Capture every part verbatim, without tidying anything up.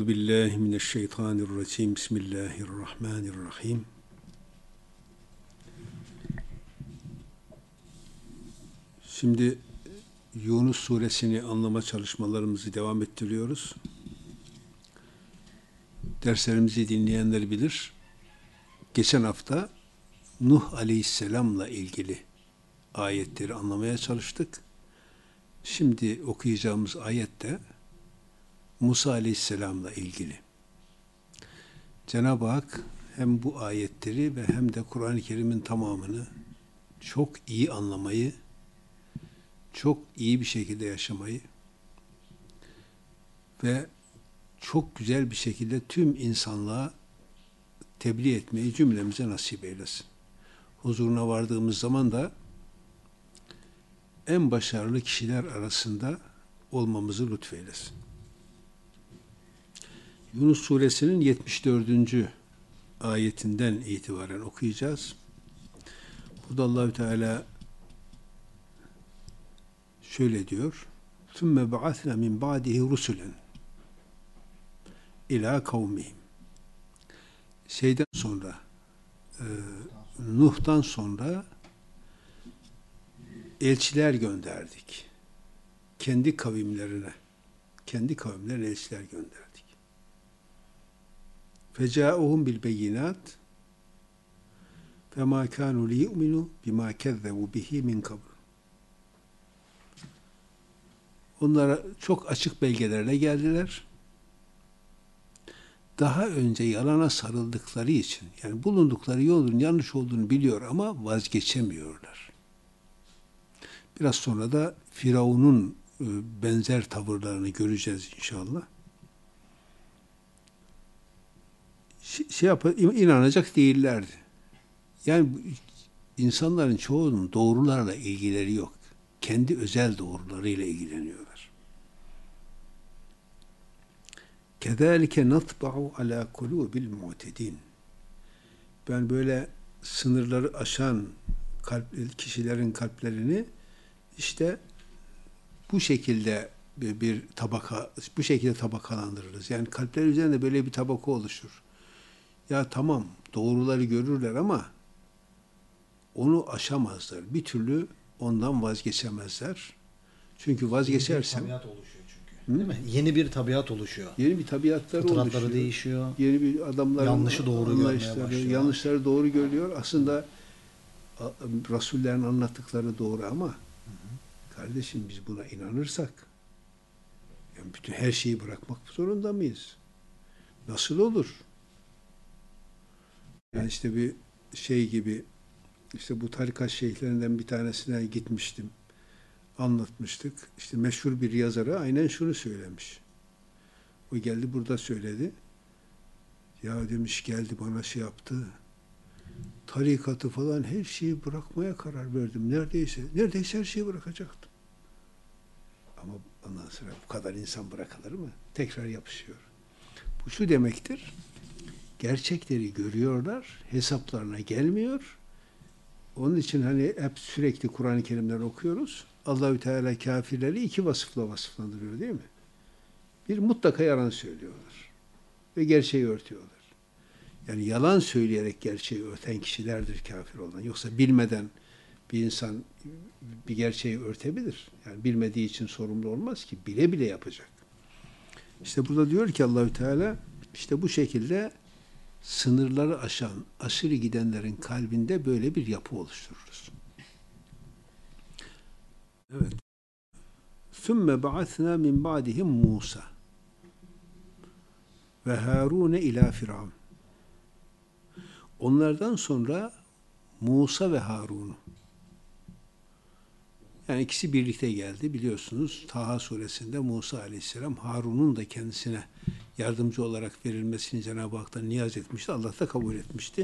Euzu billahi mineşşeytanirracim. Bismillahirrahmanirrahim. Şimdi Yunus suresini anlama çalışmalarımızı devam ettiriyoruz. Derslerimizi dinleyenler bilir. Geçen hafta Nuh Aleyhisselam'la ilgili ayetleri anlamaya çalıştık. Şimdi okuyacağımız ayette Musa Aleyhisselam'la ilgili. Cenab-ı Hak hem bu ayetleri ve hem de Kur'an-ı Kerim'in tamamını çok iyi anlamayı, çok iyi bir şekilde yaşamayı ve çok güzel bir şekilde tüm insanlığa tebliğ etmeyi cümlemize nasip eylesin. Huzuruna vardığımız zaman da en başarılı kişiler arasında olmamızı lütfeylesin. Yunus suresinin yetmiş dördüncü ayetinden itibaren okuyacağız. Burada Allahü Teala şöyle diyor: "Sümme ba'athna min ba'dihi rusulen ila kavmihim." Şeyden sonra, e, Nuh'tan sonra elçiler gönderdik. Kendi kavimlerine, kendi kavimlerine elçiler gönderdik. Feca'uhum bil beyinat fema kanu liyu'minu bima kezzebu bihi min kabl. Onlara çok açık belgelerle geldiler. Daha önce yalana sarıldıkları için, yani bulundukları yolun yanlış olduğunu biliyor ama vazgeçemiyorlar. Biraz sonra da Firavun'un benzer tavırlarını göreceğiz inşallah. Şey yap, inanacak değillerdi. Yani insanların çoğunun doğrularla ilgileri yok. Kendi özel doğrularıyla ilgileniyorlar. Kezalike natba'u ala kulubil mu'tedin. Ben böyle sınırları aşan kalp, kişilerin kalplerini işte bu şekilde bir, bir tabaka, bu şekilde tabakalandırırız. Yani kalpler üzerinde böyle bir tabaka oluşur. Ya tamam, doğruları görürler ama onu aşamazlar. Bir türlü ondan vazgeçemezler. Çünkü vazgeçersen... Yeni bir tabiat oluşuyor çünkü. Değil mi? Yeni bir tabiatlar oluşuyor. Yeni bir tabiatları oluşuyor. Fıtratları değişiyor. Yeni bir adamların yanlışı doğru görmeye başlıyor. Yanlışları doğru görüyor. Aslında Rasullerin anlattıkları doğru ama hı hı. Kardeşim biz buna inanırsak yani bütün her şeyi bırakmak zorunda mıyız? Nasıl olur? Yani işte bir şey gibi, işte bu tarikat şeyhlerinden bir tanesine gitmiştim. Anlatmıştık. İşte meşhur bir yazara aynen şunu söylemiş. O geldi burada söyledi. Ya demiş, geldi bana şey yaptı. Tarikatı falan her şeyi bırakmaya karar verdim. Neredeyse, neredeyse her şeyi bırakacaktım. Ama ondan sonra bu kadar insan bırakılır mı? Tekrar yapışıyor. Bu şu demektir. Gerçekleri görüyorlar, hesaplarına gelmiyor. Onun için hani hep sürekli Kur'an-ı Kerim'den okuyoruz. Allahü Teala kafirleri iki vasıfla vasıflandırıyor değil mi? Bir, mutlaka yalan söylüyorlar ve gerçeği örtüyorlar. Yani yalan söyleyerek gerçeği örten kişilerdir kafir olan. Yoksa bilmeden bir insan bir gerçeği örtebilir. Yani bilmediği için sorumlu olmaz ki. Bile bile yapacak. İşte burada diyor ki Allahü Teala, işte bu şekilde sınırları aşan, aşırı gidenlerin kalbinde böyle bir yapı oluştururuz. Evet. Sümme ba'athna min ba'dihim Musa ve Harune ila Firavun. Onlardan sonra Musa ve Harun'u, yani ikisi birlikte geldi. Biliyorsunuz Taha suresinde Musa aleyhisselam Harun'un da kendisine yardımcı olarak verilmesini Cenab-ı Hak'tan niyaz etmişti. Allah da kabul etmişti.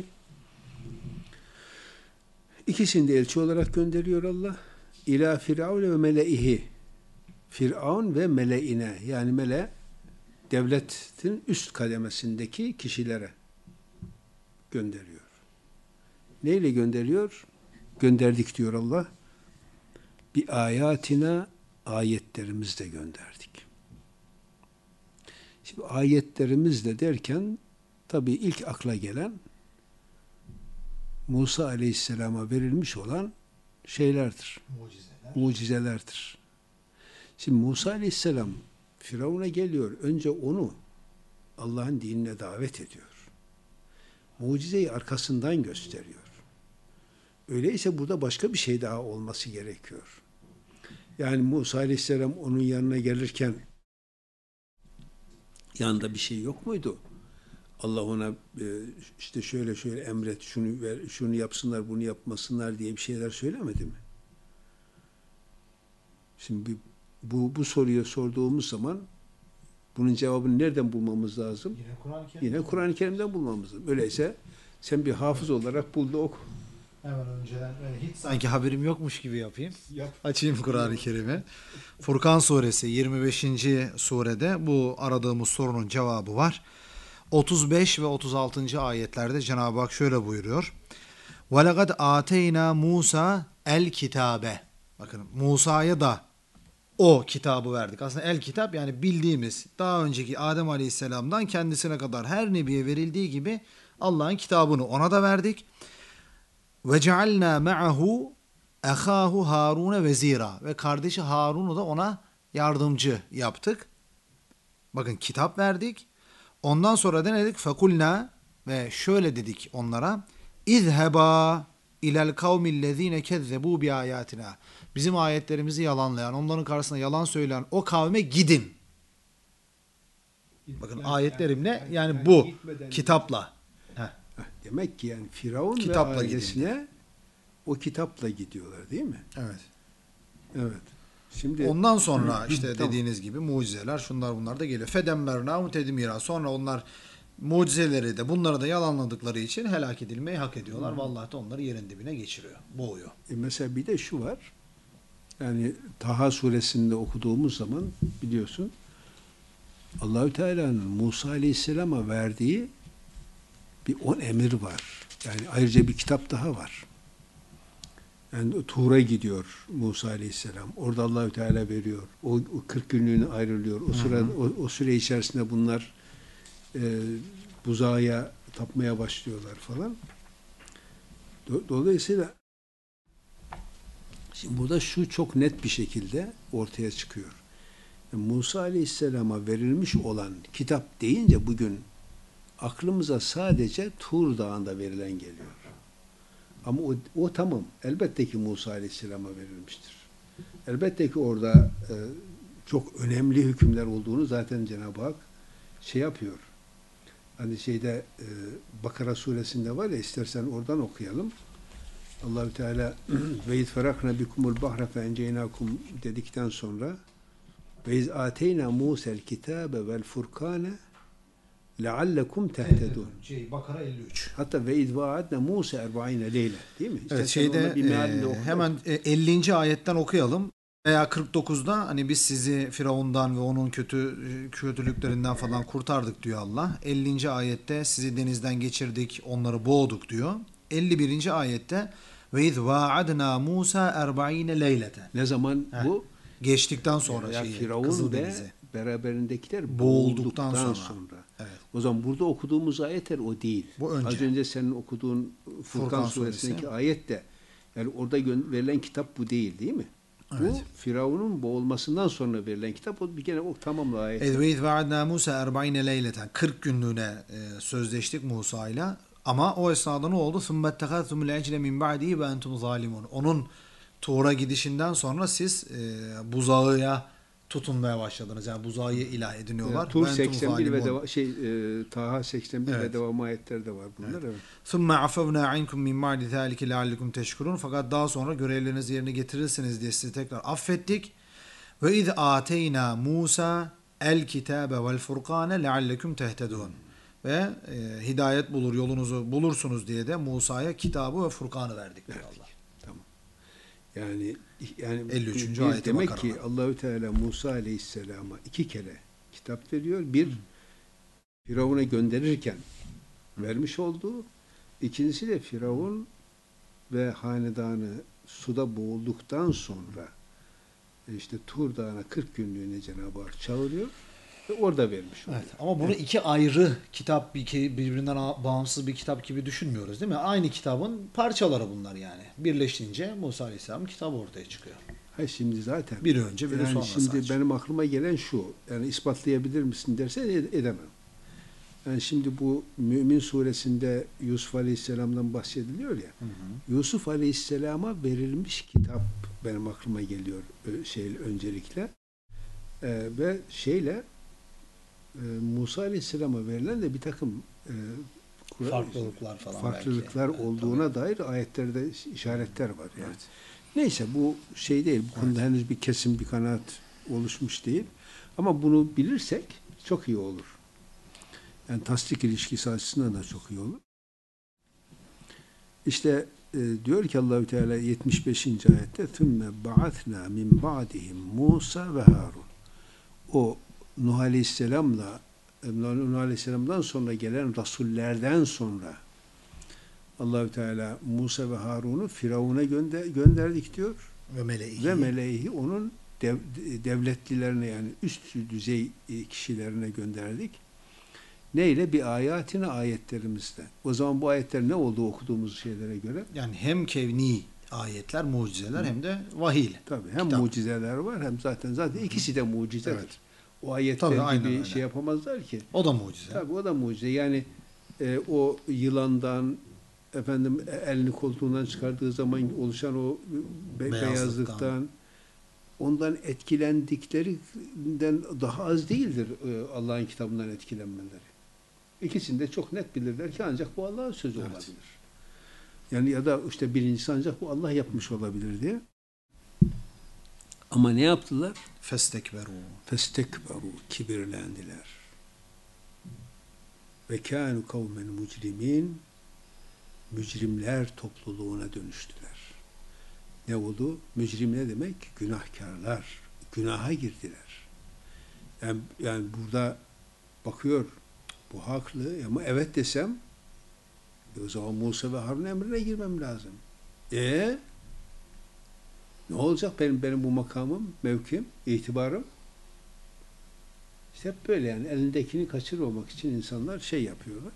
İkisini de elçi olarak gönderiyor Allah. İlâ Firavun ve meleihi. Firavun ve meleine, yani mele devletin üst kademesindeki kişilere gönderiyor. Neyle gönderiyor? Gönderdik diyor Allah. Bir ayatina, ayetlerimizle gönderdik. Şimdi ayetlerimizle derken tabii ilk akla gelen Musa Aleyhisselam'a verilmiş olan şeylerdir. Mucizeler. Mucizelerdir. Şimdi Musa Aleyhisselam Firavun'a geliyor. Önce onu Allah'ın dinine davet ediyor. Mucizeyi arkasından gösteriyor. Öyleyse burada başka bir şey daha olması gerekiyor. Yani Musa Aleyhisselam onun yanına gelirken yanında bir şey yok muydu? Allah ona işte şöyle şöyle emret, şunu ver, şunu yapsınlar, bunu yapmasınlar diye bir şeyler söylemedi mi? Şimdi bu bu soruyu sorduğumuz zaman bunun cevabını nereden bulmamız lazım? Yine Kur'an-ı Kerim. Yine Kur'an-ı Kerim'den bulmamız lazım. Öyleyse sen bir hafız olarak bul da oku. Hemen önceden hiç sanki haberim yokmuş gibi yapayım. Yap. Açayım Kur'an-ı Kerim'i. Furkan suresi yirmi beşinci surede bu aradığımız sorunun cevabı var. otuz beş ve otuz altıncı ayetlerde Cenab-ı Hak şöyle buyuruyor. وَلَقَدْ آتَيْنَا Musa el kitabe. Bakın Musa'ya da o kitabı verdik. Aslında el kitap yani bildiğimiz daha önceki Adem Aleyhisselam'dan kendisine kadar her nebiye verildiği gibi Allah'ın kitabını ona da verdik. وَجَعَلْنَا مَعَهُ اَخَاهُ Harun'e vezira. Ve kardeşi Harun'u da ona yardımcı yaptık. Bakın kitap verdik. Ondan sonra da ne dedik? فَقُلْنَا ve şöyle dedik onlara. اِذْهَبَا اِلَى الْقَوْمِ الَّذ۪ينَ كَذَّبُوا بِآيَاتِنَا. Bizim ayetlerimizi yalanlayan, onların karşısında yalan söyleyen o kavme gidin. Bakın Yani, ayetlerimle yani, yani, yani bu gitmeden kitapla. Heh. Demek ki yani Firavun Kitapla ve ailesine gidildi. o kitapla gidiyorlar değil mi? Evet. Evet. Şimdi Ondan sonra işte tamam. dediğiniz gibi mucizeler şunlar bunlar da geliyor. Fedemmerna tedmira. Sonra onlar mucizeleri de bunları da yalanladıkları için helak edilmeyi hak ediyorlar. Vallahi de onları yerin dibine geçiriyor. Boğuyor. E mesela bir de şu var. Yani Taha suresinde okuduğumuz zaman biliyorsun Allahü Teala'nın Musa Aleyhisselam'a verdiği bir on emir var. Yani ayrıca bir kitap daha var. Yani Tuğra gidiyor Musa Aleyhisselam. Orada Allahü Teala veriyor. O, o kırk günlüğüne ayrılıyor. O süre o, o süre içerisinde bunlar e, buzağa tapmaya başlıyorlar falan. Dolayısıyla şimdi burada şu çok net bir şekilde ortaya çıkıyor. Yani Musa Aleyhisselam'a verilmiş olan kitap deyince bugün aklımıza sadece Tur Dağı'nda verilen geliyor. Ama o, o tamam. Elbette ki Musa Aleyhisselam'a verilmiştir. Elbette ki orada e, çok önemli hükümler olduğunu zaten Cenab-ı Hak şey yapıyor. Hani şeyde e, Bakara suresinde var ya, istersen oradan okuyalım. Allahü Teala ve iz ferakna bikumul bahre fe enceynakum dedikten sonra ve iz ateyna Musa'l kitabe vel furkane leallekum tehtedun. Şey, Bakara elli üç. Hatta ve iz vaadna Musa erba'ine leyle, değil mi? Evet, İstersen şeyde bir mealinde e, oku. hemen e, ellinci ayetten okuyalım. Veya kırk dokuzda hani biz sizi Firavundan ve onun kötü kötülüklerinden falan kurtardık diyor Allah. ellinci ayette sizi denizden geçirdik, onları boğduk diyor. elli birinci ayette ve iz vaadna Musa erba'ine leylete. Ne zaman Heh. bu? Geçtikten sonra ya şeyi, Firavun ve Kızıldeniz'i. beraberindekiler Boğulduktan boğulduktan sonra. sonra. Evet. O zaman burada okuduğumuz ayetler o değil. Bu önce. Az önce senin okuduğun Furkan, Furkan suresindeki suresi. ayet de yani orada verilen kitap bu değil, değil mi? Evet. Bu Firavun'un boğulmasından sonra verilen kitap. O bir kere o tamamla ayet. Evet, ve iz vaadna Musa erba'ine leyleten. kırk günlüğüne e, sözleştik Musa ile. Ama o esnada ne oldu? ثُمَّ اتَّخَذْتُمُ الْاَجْلَ مِنْ بَعْدِهِ وَاَنْتُمْ ظَالِمُونَ. Onun Tuğra gidişinden sonra siz e, buzağıya tutunmaya başladınız. Yani buzağı ilah ediniyorlar. Yani, Tur وَاَنْتُمْ seksen bir ve ظَالِمُونَ. deva, şey e, Taha seksen bir Evet. ve devam ayetler de var bunlar. Evet. ثُمَّ عَفَوْنَا عَنْكُمْ مِنْ مَعْدِ ذَٰلِكِ لَعَلِّكُمْ تَشْكُرُونَ. Fakat daha sonra görevlerinizi yerine getirirsiniz diye sizi tekrar affettik. Ve iz ateyna Musa el kitabe vel furkane leallekum tehtedun. Ve e, hidayet bulur, yolunuzu bulursunuz diye de Musa'ya kitabı ve Furkan'ı verdik diyor Allah. Tamam. Yani yani elli üçüncü bir- ayete demek bakalım. ki Allahü Teala Musa Aleyhisselam'a iki kere kitap veriyor. Bir Firavun'a gönderirken vermiş olduğu, ikincisi de Firavun ve hanedanı suda boğulduktan sonra işte Tur Dağı'na kırk günlüğüne Cenab-ı Hak çağırıyor. Ve orada vermiş oluyor. Evet, ama bunu iki ayrı kitap, iki birbirinden bağımsız bir kitap gibi düşünmüyoruz değil mi? Aynı kitabın parçaları bunlar yani. Birleşince Musa Aleyhisselam kitabı ortaya çıkıyor. Ha şimdi zaten. Biri önce biri yani sonra şimdi sadece. benim aklıma gelen şu. Yani ispatlayabilir misin derse ed- edemem. Yani şimdi bu Mümin suresinde Yusuf Aleyhisselam'dan bahsediliyor ya. Hı hı. Yusuf Aleyhisselam'a verilmiş kitap benim aklıma geliyor şey öncelikle. Ee, ve şeyle e, Musa Aleyhisselam'a verilen de bir takım e, Kur'an- Farklılıklar falan farklılıklar belki. Evet, olduğuna dair ayetlerde işaretler var yani. Evet. Neyse bu şey değil. Bu konuda Evet. henüz bir kesin bir kanaat oluşmuş değil. Ama bunu bilirsek çok iyi olur. Yani tasdik ilişkisi açısından da çok iyi olur. İşte e, diyor ki Allahü Teala yetmiş beşinci ayette "Thumma ba'athna min ba'dihim Musa ve Harun." O Nuh Aleyhisselam'la Nuh Aleyhisselam'dan sonra gelen rasullerden sonra Allahü Teala Musa ve Harun'u Firavun'a gönder, gönderdik diyor. Ve meleği. Ve meleği onun dev, devletlilerine yani üst düzey kişilerine gönderdik. Neyle? Bir ayatine ayetlerimizle. O zaman bu ayetler ne oldu okuduğumuz şeylere göre? Yani hem kevni ayetler, mucizeler hem de vahiy. Tabii hem Kitap. mucizeler var hem zaten zaten ikisi de mucizedir. Evet. O ayetler Tabii, aynen gibi öyle. şey yapamazlar ki. O da mucize. Tabii o da mucize. Yani e, o yılandan efendim elini koltuğundan çıkardığı zaman oluşan o be- Beyazlıktan. beyazlıktan ondan etkilendiklerinden daha az değildir e, Allah'ın kitabından etkilenmeleri. İkisini de çok net bilirler ki ancak bu Allah'ın sözü Evet. olabilir. Yani ya da işte birincisi ancak bu Allah yapmış olabilir diye. Ama ne yaptılar? Festekberu. Festekberu, kibirlendiler. Ve kânu kavmen mücrimin, mücrimler topluluğuna dönüştüler. Ne oldu? Mücrim ne demek? Günahkarlar. Günaha girdiler. Yani, yani burada bakıyor, bu haklı ama evet desem e o zaman Musa ve Harun emrine girmem lazım. E ne olacak benim benim bu makamım, mevkim, itibarım? İşte hep böyle yani elindekini kaçırmamak için insanlar şey yapıyorlar.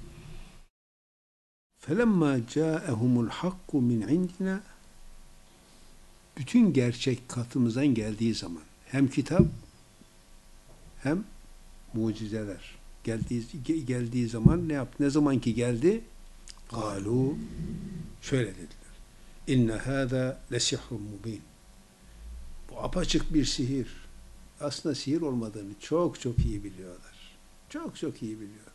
فَلَمَّا جَاءَهُمُ الْحَقُّ مِنْ عِنْدِنَا bütün gerçek katımızdan geldiği zaman hem kitap hem mucizeler geldiği geldiği zaman ne yaptı? Ne zaman ki geldi? Kalu şöyle dediler. İnne hâzâ lesihrun mubin. Bu apaçık bir sihir. Aslında sihir olmadığını çok çok iyi biliyorlar. Çok çok iyi biliyorlar.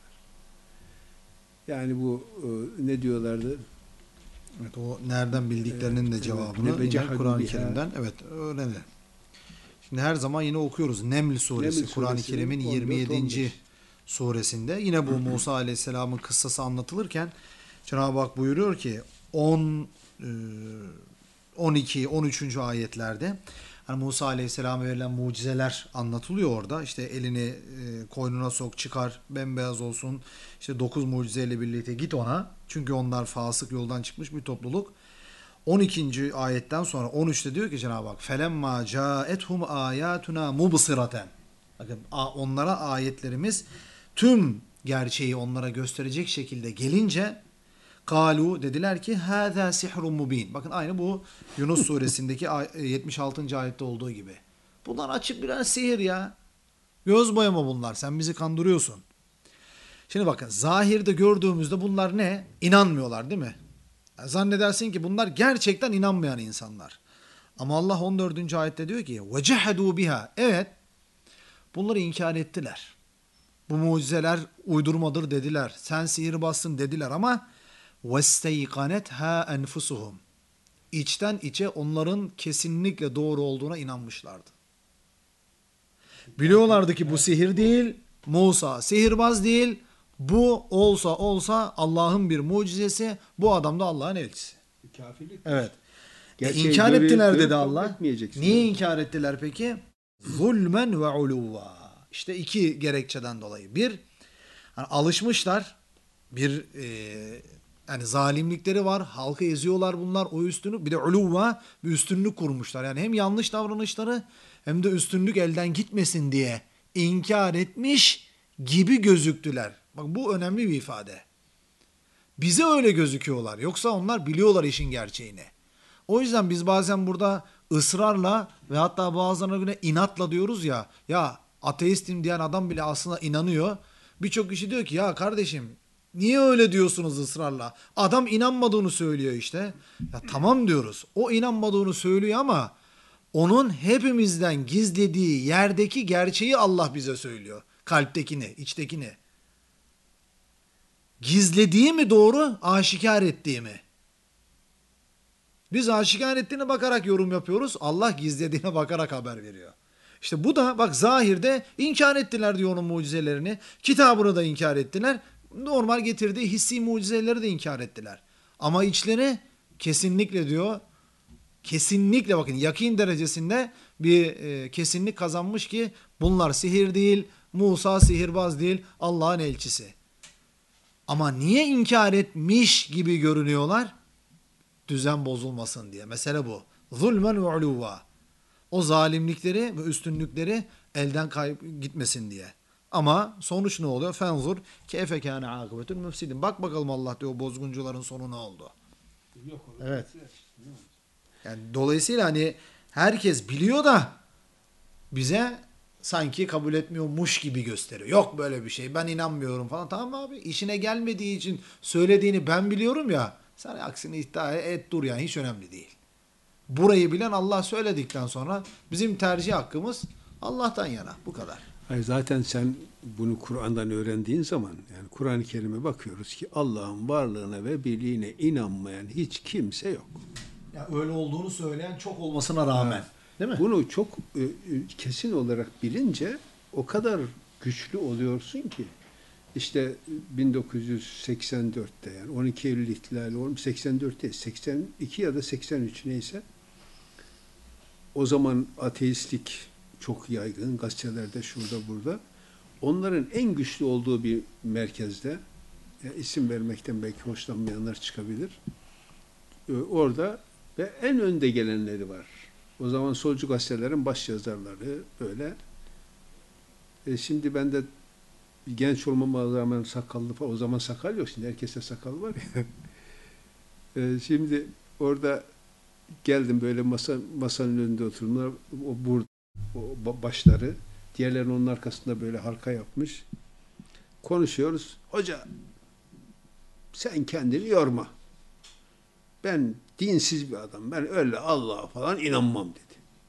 Yani bu ne diyorlardı? Evet, o nereden bildiklerinin Evet, de evet. cevabını Ne yine becehadu Kur'an-ı biha. Kerim'den evet öğrenelim. Şimdi her zaman yine okuyoruz. Neml suresi, Neml Kur'an-ı suresinin Kerim'in on dört yirmi yedinci on beş suresinde yine bu Musa Aleyhisselam'ın kıssası anlatılırken Cenab-ı Hak buyuruyor ki on, on iki, on üçüncü ayetlerde hani Musa Aleyhisselam'a verilen mucizeler anlatılıyor orada. İşte elini e, koynuna sok, çıkar, bembeyaz olsun. İşte dokuz mucizeyle birlikte git ona. Çünkü onlar fasık yoldan çıkmış bir topluluk. on ikinci ayetten sonra on üçte diyor ki Cenab-ı Hak فَلَمَّا جَاءَتْهُمْ آيَاتُنَا مُبْصِرَةً Bakın onlara ayetlerimiz tüm gerçeği onlara gösterecek şekilde gelince kalu dediler ki hâzâ sihrun mubin. Bakın aynı bu Yunus suresindeki yetmiş altıncı ayette olduğu gibi. Bunlar açık birer sihir ya. Göz boyama bunlar. Sen bizi kandırıyorsun. Şimdi bakın zahirde gördüğümüzde bunlar ne? İnanmıyorlar değil mi? Yani zannedersin ki bunlar gerçekten inanmayan insanlar. Ama Allah on dördüncü ayette diyor ki وَجَحَدُوا biha. Evet. Bunları inkar ettiler. Bu mucizeler uydurmadır dediler. Sen sihirbazsın dediler ama وَاسْتَيْقَنَتْهَا أَنْفُسُهُمْ İçten içe onların kesinlikle doğru olduğuna inanmışlardı. Biliyorlardı ki bu sihir değil, Musa sihirbaz değil, bu olsa olsa Allah'ın bir mucizesi, bu adam da Allah'ın elçisi. Kafirlik. Evet. E, Gerçeği inkar görüp- ettiler görüp dedi kabul Allah. etmeyeceksin. Niye inkar ettiler peki? Zulmen ve uluva. İşte iki gerekçeden dolayı. Bir, hani alışmışlar. Bir e, yani zalimlikleri var. Halkı eziyorlar bunlar. O üstünlük. Bir de uluva bir üstünlük kurmuşlar. Yani hem yanlış davranışları hem de üstünlük elden gitmesin diye inkar etmiş gibi gözüktüler. Bak bu önemli bir ifade. Bize öyle gözüküyorlar. Yoksa onlar biliyorlar işin gerçeğini. O yüzden biz bazen burada ısrarla ve hatta bazılarına göre inatla diyoruz ya, ya ateistim diyen adam bile aslında inanıyor. Birçok kişi diyor ki ya kardeşim niye öyle diyorsunuz ısrarla? Adam inanmadığını söylüyor işte. Ya tamam diyoruz. O inanmadığını söylüyor ama onun hepimizden gizlediği yerdeki gerçeği Allah bize söylüyor. Kalptekini, içtekini. Gizlediği mi doğru, aşikar ettiği mi? Biz aşikar ettiğine bakarak yorum yapıyoruz. Allah gizlediğine bakarak haber veriyor. İşte bu da bak zahirde inkar ettiler diyor onun mucizelerini. Kitabını da inkar ettiler. Normal getirdiği hissi mucizeleri de inkar ettiler. Ama içleri kesinlikle diyor, kesinlikle bakın yakin derecesinde bir e, kesinlik kazanmış ki bunlar sihir değil, Musa sihirbaz değil, Allah'ın elçisi. Ama niye inkar etmiş gibi görünüyorlar? Düzen bozulmasın diye. Mesele bu. Zulmen ve uluva. O zalimlikleri ve üstünlükleri elden kayıp gitmesin diye. Ama sonuç ne oluyor? Fenzur keyfe kâne âkıbetül müfsidin. Bak bakalım Allah diyor o bozguncuların sonu ne oldu? Evet. Yani dolayısıyla hani herkes biliyor da bize sanki kabul etmiyormuş gibi gösteriyor. Yok böyle bir şey. Ben inanmıyorum falan. Tamam abi. İşine gelmediği için söylediğini ben biliyorum ya. Sen aksini iddia et dur yani hiç önemli değil. Burayı bilen Allah söyledikten sonra bizim tercih hakkımız Allah'tan yana. Bu kadar. Hayır, zaten sen bunu Kur'an'dan öğrendiğin zaman yani Kur'an-ı Kerim'e bakıyoruz ki Allah'ın varlığına ve birliğine inanmayan hiç kimse yok. Ya öyle olduğunu söyleyen çok olmasına rağmen. Değil mi? Bunu çok e, kesin olarak bilince o kadar güçlü oluyorsun ki işte bin dokuz yüz seksen dörtte yani on iki Eylül ihtilali olmuş seksen dörtte seksen iki ya da seksen üç neyse o zaman ateistlik çok yaygın gazetelerde şurada burada. Onların en güçlü olduğu bir merkezde yani isim vermekten belki hoşlanmayanlar çıkabilir. E, orada ve en önde gelenleri var. O zaman solcu gazetelerin baş yazarları böyle. E şimdi ben de genç olmama rağmen sakallı falan. O zaman sakal yok. Şimdi herkeste sakal var ya. e şimdi orada geldim böyle masa masanın önünde oturdular. O burada o başları. Diğerlerinin onun arkasında böyle halka yapmış. Konuşuyoruz. Hoca sen kendini yorma. Ben dinsiz bir adam. Ben öyle Allah'a falan inanmam dedi.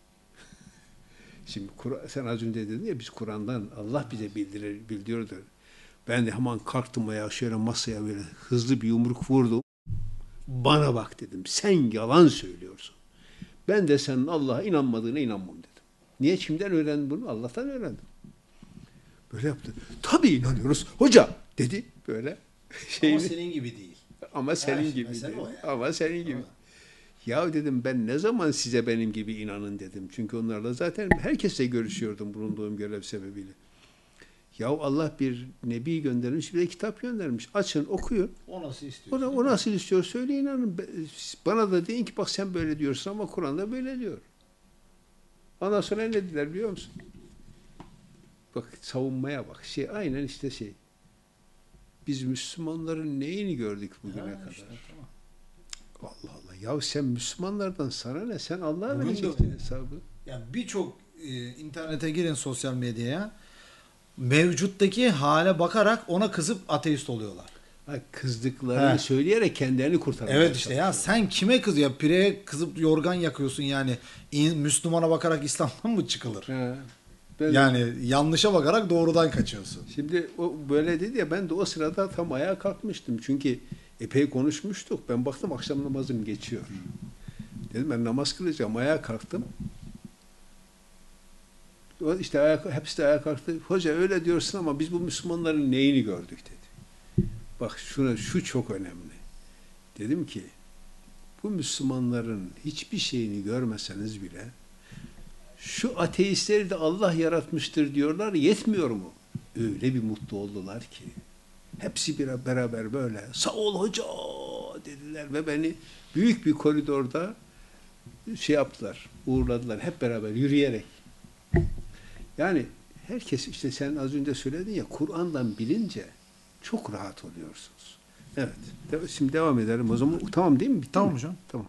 Şimdi sen az önce dedin ya biz Kur'an'dan Allah bize bildirir, bildiriyordu. Ben de hemen kalktım ayağa şöyle masaya böyle hızlı bir yumruk vurdum. Bana bak dedim. Sen yalan söylüyorsun. Ben de senin Allah'a inanmadığına inanmam dedim. Niye kimden öğrendin bunu? Allah'tan öğrendim. Böyle yaptı. Tabii inanıyoruz. Hoca dedi böyle. Şeyini, ama senin gibi değil. Ama senin evet, gibi değil. Yani. Ama senin gibi. Evet. Ya dedim ben ne zaman size benim gibi inanın dedim. Çünkü onlarla zaten herkesle görüşüyordum bulunduğum görev sebebiyle. Ya Allah bir nebi göndermiş bir de kitap göndermiş. Açın okuyun. O nasıl istiyor? O, o nasıl istiyor söyle inanın. Bana da deyin ki bak sen böyle diyorsun ama Kur'an'da böyle diyor. Ondan sonra ne dediler biliyor musun? Bak savunmaya bak. Şey aynen işte şey. Biz Müslümanların neyini gördük bugüne ha, kadar? Işte, tamam. Allah Allah. Ya sen Müslümanlardan sana ne? Sen Allah'a vereceksin hesabı. Yani birçok e, internete girin sosyal medyaya mevcuttaki hale bakarak ona kızıp ateist oluyorlar. Ha, kızdıklarını He. söyleyerek kendilerini kurtarmaya Evet işte ya sen kime kız ya pireye kızıp yorgan yakıyorsun yani Müslümana bakarak İslam'dan mı çıkılır? He. Ben yani de, yanlışa bakarak doğrudan kaçıyorsun. Şimdi o böyle dedi ya ben de o sırada tam ayağa kalkmıştım. Çünkü epey konuşmuştuk. Ben baktım akşam namazım geçiyor. Dedim ben namaz kılacağım. Ayağa kalktım. O işte ayağa, hepsi de ayağa kalktı. Hoca öyle diyorsun ama biz bu Müslümanların neyini gördük dedi. Bak şuna şu çok önemli. Dedim ki bu Müslümanların hiçbir şeyini görmeseniz bile şu ateistleri de Allah yaratmıştır diyorlar. Yetmiyor mu? Öyle bir mutlu oldular ki. Hepsi bir beraber böyle sağ ol hoca dediler ve beni büyük bir koridorda şey yaptılar, uğurladılar hep beraber yürüyerek. Yani herkes işte sen az önce söyledin ya Kur'an'dan bilince çok rahat oluyorsunuz. Evet. De- şimdi devam edelim o zaman. Tamam değil mi? Bitti Tamam mi? hocam. Tamam.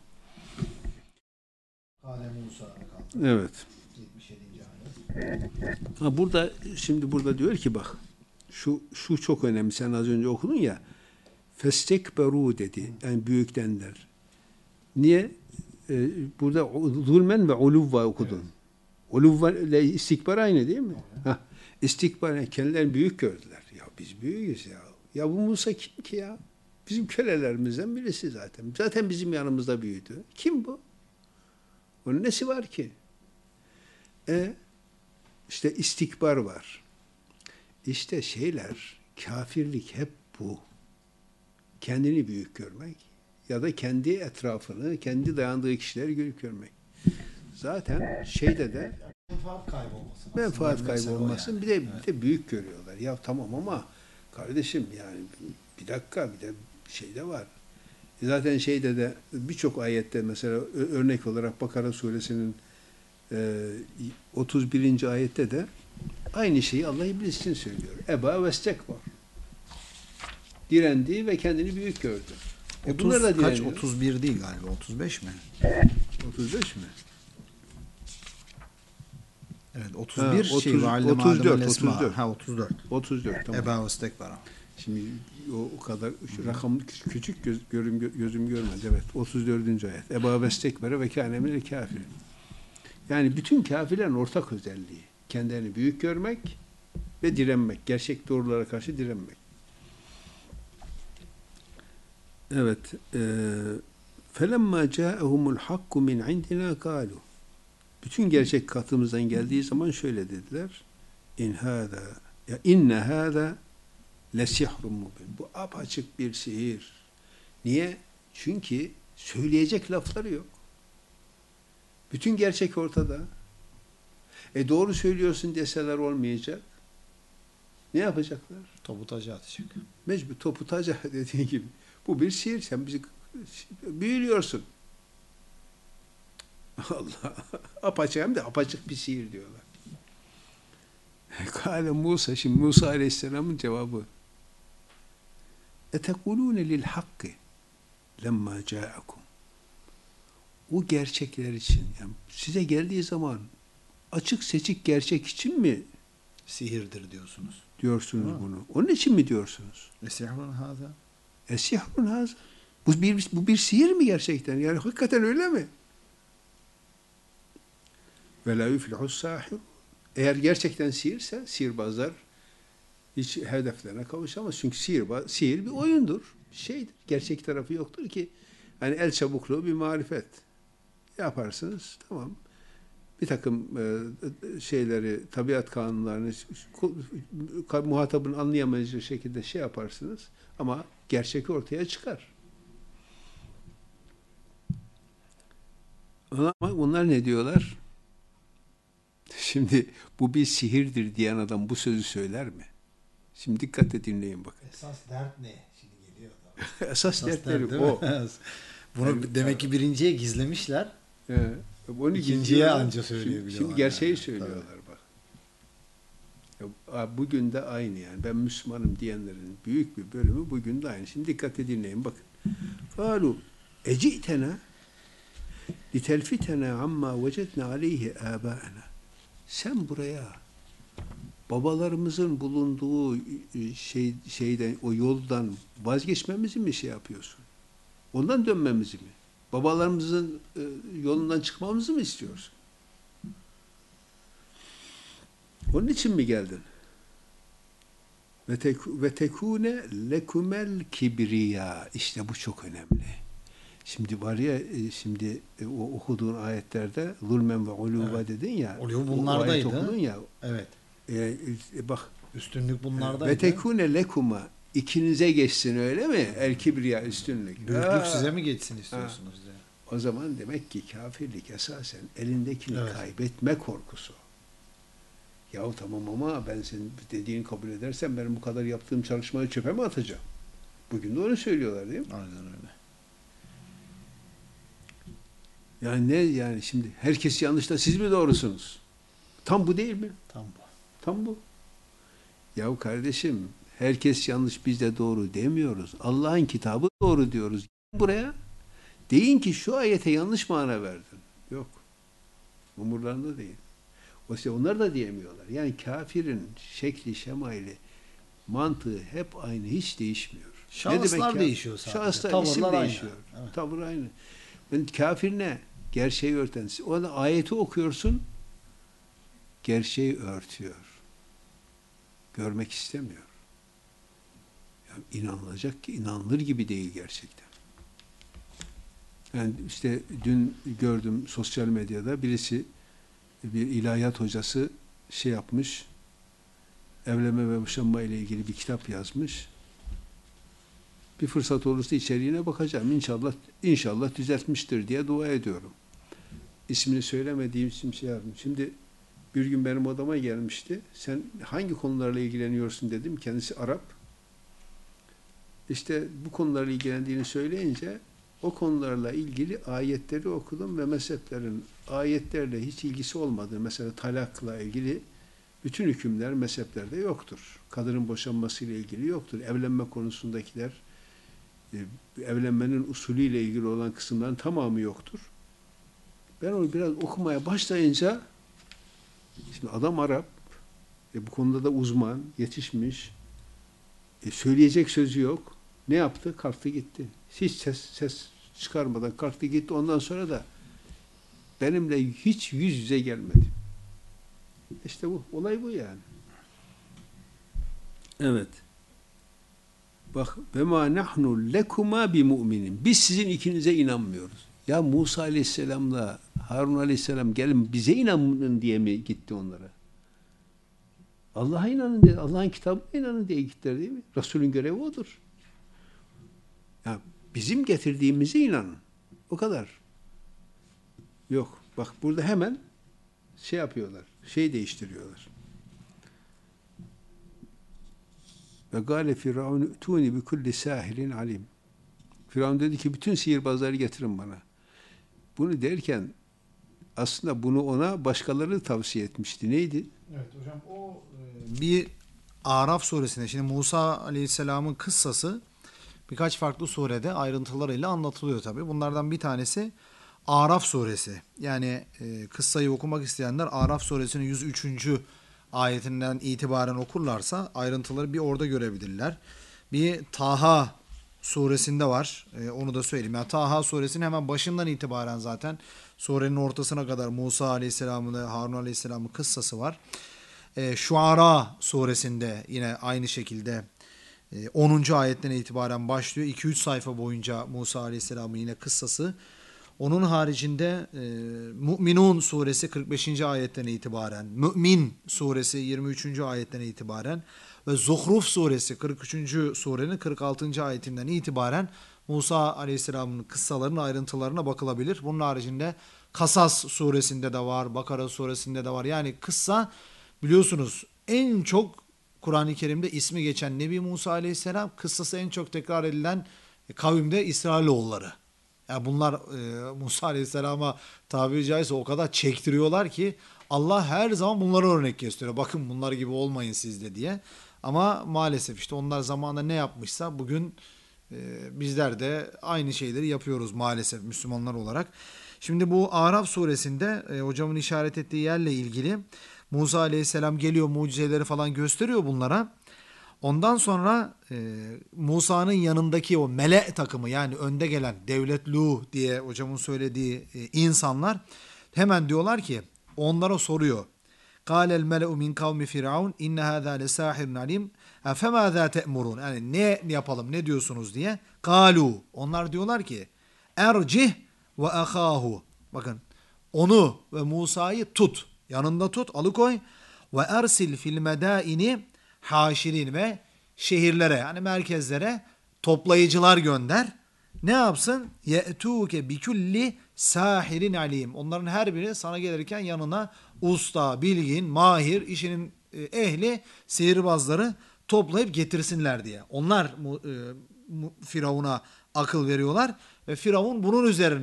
Kâle Musa'da kaldı. Evet. yetmiş yedinci ayet. Ha burada şimdi burada diyor ki bak şu şu çok önemli. Sen az önce okudun ya. Festekberu dedi. Yani büyüklenler. Niye? Ee, burada zulmen ve uluvva okudun. Evet. Uluvva ile istikbar aynı değil mi? Evet. Hah. İstikbar yani kendilerini büyük gördüler. Ya biz büyüğüz ya. Ya bu Musa kim ki ya? Bizim kölelerimizden birisi zaten. Zaten bizim yanımızda büyüdü. Kim bu? Onun nesi var ki? E işte istikbar var. İşte şeyler, kafirlik hep bu. Kendini büyük görmek ya da kendi etrafını, kendi dayandığı kişileri büyük görmek. Zaten şeyde de Menfaat kaybolmasın. menfaat Aslında mesele o kaybolmasın. yani. Bir de, Evet. bir de büyük görüyorlar. Ya tamam ama kardeşim yani bir dakika bir de şey de var. Zaten şeyde de birçok ayette mesela ö- örnek olarak Bakara suresinin e, otuz birinci ayette de aynı şeyi Allah iblis için söylüyor. Eba ve istekbar. Direndi ve kendini büyük gördü. E bunlar da otuz, kaç? direniyor. otuz bir değil galiba. otuz beş mi? otuz beş mi? Evet otuz Ha, bir şey otuz- ve allem otuz dört, Adem'el esma. otuz dört. Ha otuz dört. otuz dört tamam. Eba ve istekbara. Şimdi o, o kadar şu rakam küçük, küçük göz, görüm, gö- gözüm görmedi. Evet otuz dördüncü ayet. Eba ve istekbara ve kâne minel kâfirin. Yani bütün kafirlerin ortak özelliği. Kendilerini büyük görmek ve direnmek. Gerçek doğrulara karşı direnmek. Evet. فَلَمَّا جَاءَهُمُ الْحَقُّ مِنْ عِنْدِنَا قَالُوا Bütün gerçek katımızdan geldiği zaman şöyle dediler. İn hâzâ ya inne hâzâ lesihrun mubin. Bu apaçık bir sihir. Niye? Çünkü söyleyecek lafları yok. Bütün gerçek ortada. E doğru söylüyorsun deseler olmayacak. Ne yapacaklar? Topu taca atacak. Mecbur topu taca dediğin gibi. Bu bir sihir. Sen bizi büyülüyorsun. Allah. Apaçık hem de apaçık bir sihir diyorlar. Kâle Musa. Şimdi Musa Aleyhisselam'ın cevabı. Etekulûne lil hakkı lemma câekum. O gerçekler için, yani size geldiği zaman açık seçik gerçek için mi Sihirdir diyorsunuz. diyorsunuz Ha. bunu? Onun için mi diyorsunuz? Esihrun hâzâ. Esihrun hâzâ. Bu bir, bu bir sihir mi gerçekten? Yani hakikaten öyle mi? Ve la yuflihus sâhir. Eğer gerçekten sihirse, sihirbazlar hiç hedeflerine kavuşamaz. Çünkü sihir, sihir bir oyundur. Şeydir. Gerçek tarafı yoktur ki. Hani el çabukluğu bir marifet. Yaparsınız. Tamam. Bir takım e, şeyleri, tabiat kanunlarını muhatabın anlayamayacağı şekilde şey yaparsınız. Ama gerçek ortaya çıkar. Ama bunlar ne diyorlar? Şimdi bu bir sihirdir diyen adam bu sözü söyler mi? Şimdi dikkatle dinleyin bakın. Esas dert ne? Şimdi geliyor. Esas, Esas dertleri dert, o. Bunu Yani, demek ki birinciye gizlemişler. Ee, onu İkinciye gizliyorlar. anca söyleyebiliyorlar. Şimdi, şimdi gerçeği yani. söylüyorlar bak. Ya, bugün de aynı yani. Ben Müslümanım diyenlerin büyük bir bölümü bugün de aynı. Şimdi dikkatle dinleyin bakın. قالوا اجئتنا لتلفتنا عما وجدنا عليه آباءنا. Sen buraya babalarımızın bulunduğu şey şeyden o yoldan vazgeçmemizi mi şey yapıyorsun? Ondan dönmemizi mi? Babalarımızın e, yolundan çıkmamızı mı istiyorsun? Onun için mi geldin? Ve teku, ve tekune lekumel kibriya. İşte bu çok önemli. Şimdi var ya şimdi o okuduğun ayetlerde zulmen ve uluva evet. dedin ya. Oluyor bunlardaydı. O ayet okudun ya. Evet. E, e, bak. Üstünlük bunlardaydı. Ve tekune lekuma. İkinize geçsin öyle mi? El kibriya üstünlük. Büyüklük ha. size mi geçsin istiyorsunuz diye. O zaman demek ki kafirlik esasen elindekini evet. kaybetme korkusu. Yahu tamam ama ben senin dediğini kabul edersem benim bu kadar yaptığım çalışmayı çöpe mi atacağım? Bugün de onu söylüyorlar değil mi? Aynen öyle. Yani ne yani şimdi herkes yanlış da siz mi doğrusunuz? Tam bu değil mi? Tam bu. Tam bu. Yahu kardeşim, herkes yanlış, biz de doğru demiyoruz. Allah'ın kitabı doğru diyoruz. Gelin buraya. Deyin ki şu ayete yanlış mana verdin. Yok. Umurlarında değil. O şey, onlar da diyemiyorlar. Yani kafirin şekli, şemali, mantığı hep aynı, hiç değişmiyor. Şahıslar ka- değişiyor sadece. Şahıslar, Tavırlar isim aynı. değişiyor. Evet. Tavır aynı. Ben kafir ne? Gerçeği örten. O da ayeti okuyorsun, gerçeği örtüyor. Görmek istemiyor. Yani inanılacak ki inanılır gibi değil gerçekten. Yani işte dün gördüm sosyal medyada birisi, bir ilahiyat hocası şey yapmış, evlenme ve boşanma ile ilgili bir kitap yazmış. Bir fırsat olursa içeriğine bakacağım. İnşallah inşallah düzeltmiştir diye dua ediyorum. İsmini söylemediğim için şey yaptım. Şimdi bir gün benim odama gelmişti. Sen hangi konularla ilgileniyorsun dedim. Kendisi Arap. İşte bu konularla ilgilendiğini söyleyince o konularla ilgili ayetleri okudum ve mezheplerin ayetlerle hiç ilgisi olmadığı, mesela talakla ilgili bütün hükümler mezheplerde yoktur. Kadının boşanmasıyla ilgili yoktur. Evlenme konusundakiler, evlenmenin usulüyle ilgili olan kısımların tamamı yoktur. Ben onu biraz okumaya başlayınca, şimdi adam Arap, e bu konuda da uzman, yetişmiş, e söyleyecek sözü yok. Ne yaptı? Kalktı gitti. Hiç ses, ses çıkarmadan kalktı gitti. Ondan sonra da benimle hiç yüz yüze gelmedi. İşte bu. Olay bu yani. Evet. Bak, ve ma nahnu lekuma bi mu'minin. Biz sizin ikinize inanmıyoruz. Ya Musa Aleyhisselam'la Harun Aleyhisselam gelin bize inanın diye mi gitti onlara? Allah'a inanın diye, Allah'ın kitabına inanın diye gittiler değil mi? Resulün görevi odur. Ya bizim getirdiğimize inanın. O kadar. Yok. Bak burada hemen şey yapıyorlar. Şey değiştiriyorlar. Ve gâle firavun ü'tûni bi kulli sâhirin alim. Firavun dedi ki bütün sihirbazları getirin bana. Bunu derken aslında bunu ona başkaları tavsiye etmişti. Neydi? Evet hocam, o e, bir Araf suresinde, şimdi Musa Aleyhisselam'ın kıssası birkaç farklı surede ayrıntılarıyla anlatılıyor tabii. Bunlardan bir tanesi Araf suresi. Yani e, kıssayı okumak isteyenler Araf suresinin yüz üçüncü ayetinden itibaren okurlarsa ayrıntıları bir orada görebilirler. Bir Taha suresinde var. E, onu da söyleyeyim. Yani Taha suresinin hemen başından itibaren zaten surenin ortasına kadar Musa Aleyhisselam'ın ve Harun Aleyhisselam'ın kıssası var. E, Şuara suresinde yine aynı şekilde e, onuncu ayetten itibaren başlıyor. iki üç sayfa boyunca Musa Aleyhisselam'ın yine kıssası. Onun haricinde e, Mü'minun suresi kırk beşinci ayetten itibaren, Mü'min suresi yirmi üçüncü ayetten itibaren ve Zuhruf suresi kırk üçüncü surenin kırk altıncı ayetinden itibaren Musa Aleyhisselam'ın kıssalarının ayrıntılarına bakılabilir. Bunun haricinde Kasas suresinde de var, Bakara suresinde de var. Yani kıssa, biliyorsunuz en çok Kur'an-ı Kerim'de ismi geçen Nebi Musa Aleyhisselam, kıssası en çok tekrar edilen kavimde İsrailoğulları. Yani bunlar e, Musa Aleyhisselam'a tabiri caizse o kadar çektiriyorlar ki Allah her zaman bunları örnek gösteriyor. Bakın bunlar gibi olmayın siz de diye. Ama maalesef işte onlar zamanında ne yapmışsa bugün e, bizler de aynı şeyleri yapıyoruz maalesef Müslümanlar olarak. Şimdi bu Araf suresinde e, hocamın işaret ettiği yerle ilgili Musa Aleyhisselam geliyor, mucizeleri falan gösteriyor bunlara. Ondan sonra e, Musa'nın yanındaki o mele takımı, yani önde gelen devletlu diye hocamın söylediği e, insanlar hemen diyorlar ki, onlara soruyor. Kâlel mele'u min kavmi firavun inne hâzâ lesâhirun alim efemâzâ te'murun. Yani ne yapalım, ne diyorsunuz diye. Kâlû, onlar diyorlar ki ercih ve ahâhu. Bakın, onu ve Musa'yı tut, yanında tut, alıkoy. Ve ersil fil medâini haşirin, ve şehirlere, yani merkezlere toplayıcılar gönder. Ne yapsın? Ye'tûke bikulli sahirin alim. Onların her biri sana gelirken yanına usta, bilgin, mahir, işinin ehli sihirbazları toplayıp getirsinler diye. Onlar e, Firavun'a akıl veriyorlar ve Firavun bunun üzerine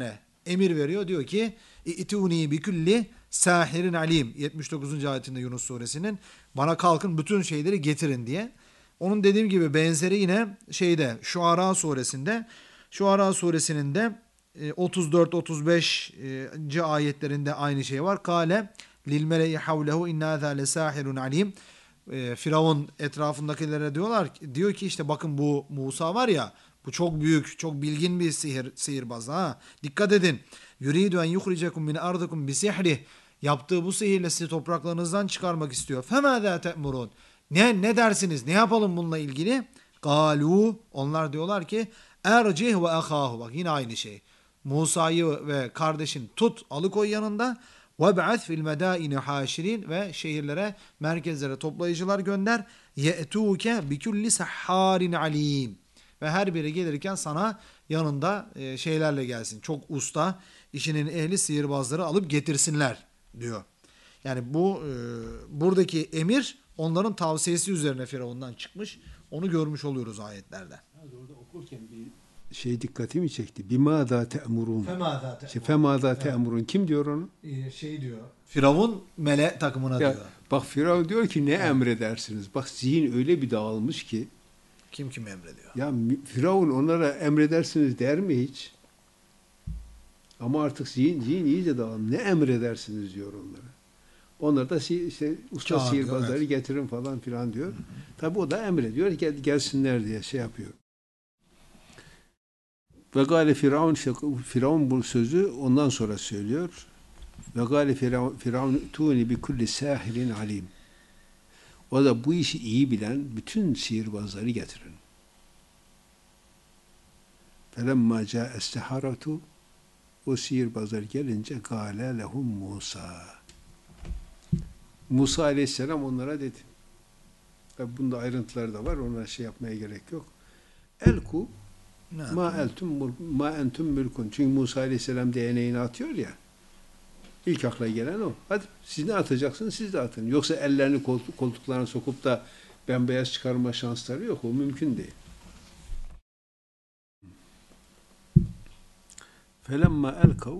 emir veriyor. Diyor ki İ'tuni bi kulli sahirin alim. yetmiş dokuzuncu ayetinde Yunus suresinin, bana kalkın bütün şeyleri getirin diye. Onun dediğim gibi benzeri yine şeyde Şuara suresinde. Şuara suresinin de otuz dört otuz beş. ayetlerinde aynı şey var. Kale lil mele'i havlehu inna zâ lesâhirun alim. Firavun etrafındakilere diyorlar, diyor ki işte bakın bu Musa var ya, bu çok büyük, çok bilgin bir sihir sihirbaz ha. Dikkat edin. Yuridu en yukhrijakum min ardikum bi sihrih. Yaptığı bu sihirle sizi topraklarınızdan çıkarmak istiyor. Femâzâ te'murûn. Ne ne dersiniz? Ne yapalım bununla ilgili? Galu, onlar diyorlar ki ercih ve ahahu. Bak yine aynı şey. Musa'yı ve kardeşin tut, alıkoy yanında. وَبْعَثْ فِي الْمَدَائِنِ حَاشِرِينَ ve şehirlere, merkezlere toplayıcılar gönder. يَأْتُوكَ بِكُلِّ سَحَّارٍ عَلِيمٍ ve her biri gelirken sana yanında e, şeylerle gelsin. Çok usta, işinin ehli sihirbazları alıp getirsinler diyor. Yani bu e, buradaki emir onların tavsiyesi üzerine Firavun'dan çıkmış. Onu görmüş oluyoruz ayetlerde. Orada okurken bir şey dikkatimi çekti. Bimâzâ te'murûn. Femâzâ te'murûn. İşte femâzâ te'murûn. Kim diyor onu? Ee, şey diyor. Firavun mele takımına Ya, diyor. bak Firavun diyor ki ne emredersiniz? Bak zihin öyle bir dağılmış ki. Kim kim emrediyor? Ya Firavun onlara emredersiniz der mi hiç? Ama artık zihin, zihin iyice dağılmış. Ne emredersiniz diyor onlara. Onlar da si, işte usta Çağırdı, sihirbazları evet. getirin falan filan diyor. Tabi o da emrediyor. Gel, gelsinler diye şey yapıyor. Ve gâle Firavun, işte Firavun bu sözü ondan sonra söylüyor. Ve gâle Firavun, Firavun tûni bi kulli sâhirin alim. O da bu işi iyi bilen bütün sihirbazları getirin. Felemma câ'es-seharatu, o sihirbazlar gelince gâle lehum Musa. Musa aleyhisselam onlara dedi. Tabi bunda ayrıntılar da var. Ona şey yapmaya gerek yok. Elku ma eltum ma entum mülkun. Çünkü Musa aleyhisselam değneğini atıyor ya. İlk akla gelen o. Hadi siz ne atacaksınız, siz de atın. Yoksa ellerini koltuk, koltuklarına sokup da bembeyaz çıkarma şansları yok. O mümkün değil. Felemma elkav,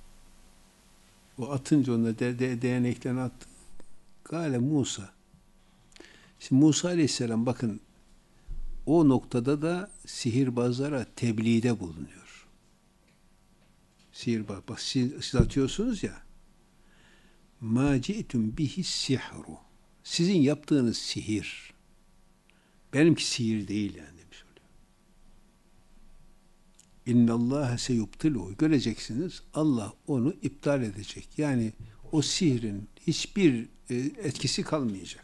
o atınca onda de, de, değneklerini attı. Gale Musa. Şimdi Musa aleyhisselam bakın o noktada da sihirbazlara tebliğde bulunuyor. Sihirbaz. Bak siz, siz atıyorsunuz ya. Ma ci'tum bihi sihru. Sizin yaptığınız sihir. Benimki sihir değil yani demiş oluyor. İnnallâhe seyubtiluhu. Göreceksiniz Allah onu iptal edecek. Yani o sihrin hiçbir e, etkisi kalmayacak.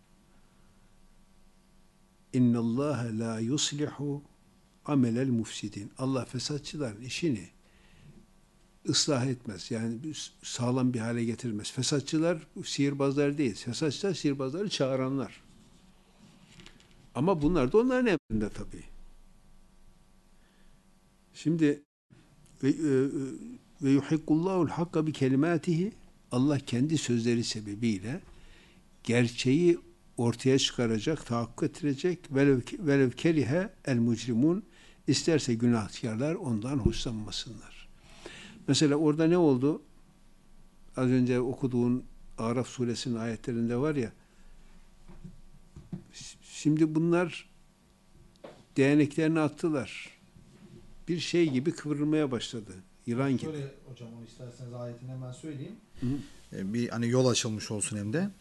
İnnallâhe la yuslihu amelel mufsidin. Allah fesatçıların işini ıslah etmez. Yani sağlam bir hale getirmez. Fesatçılar sihirbazlar değil. Fesatçılar sihirbazları çağıranlar. Ama bunlar da onların emrinde tabii. Şimdi ve ve yuhikkullahul hakka bi kelimatihi, Allah kendi sözleri sebebiyle gerçeği ortaya çıkaracak, tahakkuk ettirecek. Velev, velev kerihe el mucrimun, isterse günahkarlar ondan hoşlanmasınlar. Mesela orada ne oldu? Az önce okuduğun Araf suresinin ayetlerinde var ya, şimdi bunlar değneklerini attılar. Bir şey gibi kıvırmaya başladı. Yılan gibi. Şöyle hocam, onu isterseniz ayetini hemen söyleyeyim. Hı hı. Bir hani yol açılmış olsun hem de.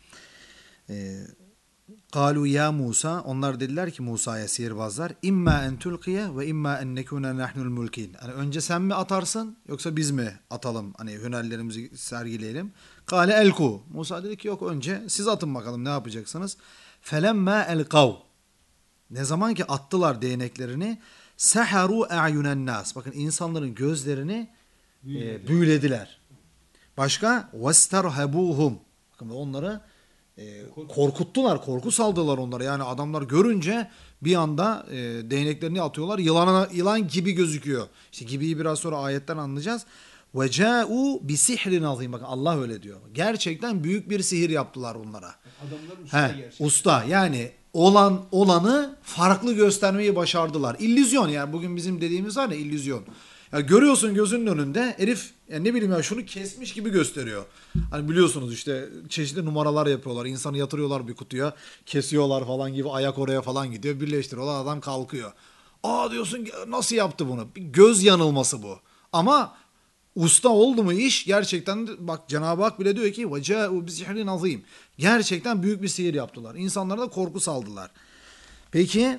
Kalu ya Musa, onlar dediler ki Musa'ya, sihirbazlar, imma en tulqiye ve imma en nekune nahnul mulkin. Hani önce sen mi atarsın yoksa biz mi atalım, hani hünerlerimizi sergileyelim. Kale elku. Musa dedi ki yok, önce siz atın bakalım ne yapacaksınız. Felemma elqav. Ne zaman ki attılar değneklerini, seharu a'yunen nas. Bakın insanların gözlerini e, büyülediler. Başka vesterhabuhum. Bakın onları e, korkuttular, korku saldılar onlara. Yani adamlar görünce bir anda e, değneklerini atıyorlar. Yılana, yılan gibi gözüküyor. İşte gibiyi biraz sonra ayetten anlayacağız. Ve ca'u bi sihrin azim. Bakın Allah öyle diyor. Gerçekten büyük bir sihir yaptılar bunlara. Adamlar usta He, gerçekten. usta yani olan olanı farklı göstermeyi başardılar. İllüzyon, yani bugün bizim dediğimiz var ya, illüzyon. Ya görüyorsun gözünün önünde herif ya ne bileyim ya şunu kesmiş gibi gösteriyor. Hani biliyorsunuz işte çeşitli numaralar yapıyorlar. İnsanı yatırıyorlar bir kutuya, kesiyorlar falan gibi, ayak oraya falan gidiyor. Birleştiriyorlar, adam kalkıyor. Aa diyorsun nasıl yaptı bunu? Bir göz yanılması bu. Ama usta oldu mu iş gerçekten de- bak Cenab-ı Hak bile diyor ki وَجَاءُوا بِسِحْرٍ azim. Gerçekten büyük bir sihir yaptılar. İnsanlara da korku saldılar. Peki